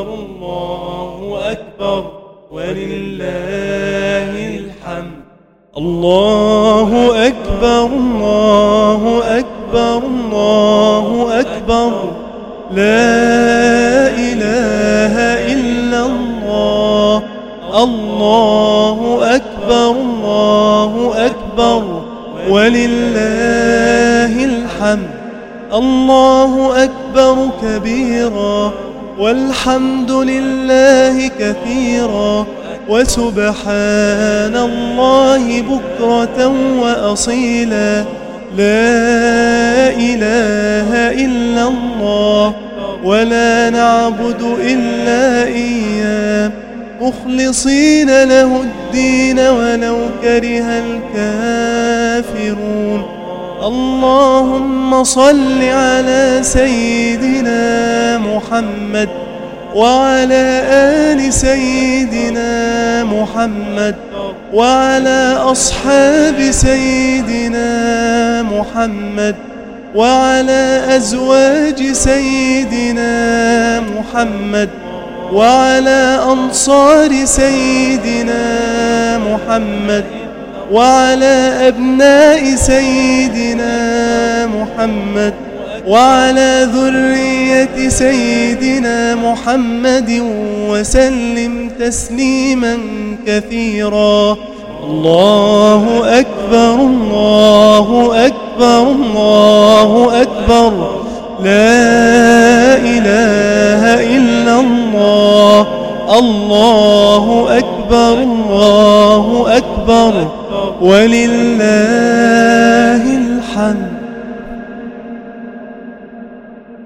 الله أكبر ولله الحمد. الله أكبر الله أكبر الله أكبر لا إله إلا الله. الله أكبر الله أكبر ولله الحمد. الله أكبر كبيرا والحمد لله كثيرا وسبحان الله بكرة وأصيلا. لا إله إلا الله ولا نعبد إلا إياه مخلصين له الدين ولو كره الكافرون. اللهم صل على سيدنا محمد وعلى آل سيدنا محمد وعلى أصحاب سيدنا محمد وعلى أزواج سيدنا محمد وعلى أنصار سيدنا محمد وعلى أبناء سيدنا محمد وعلى ذرية سيدنا محمد وسلم تسليما كثيرا. الله أكبر الله أكبر الله أكبر لا إله إلا الله. الله أكبر الله أكبر ولله الحمد.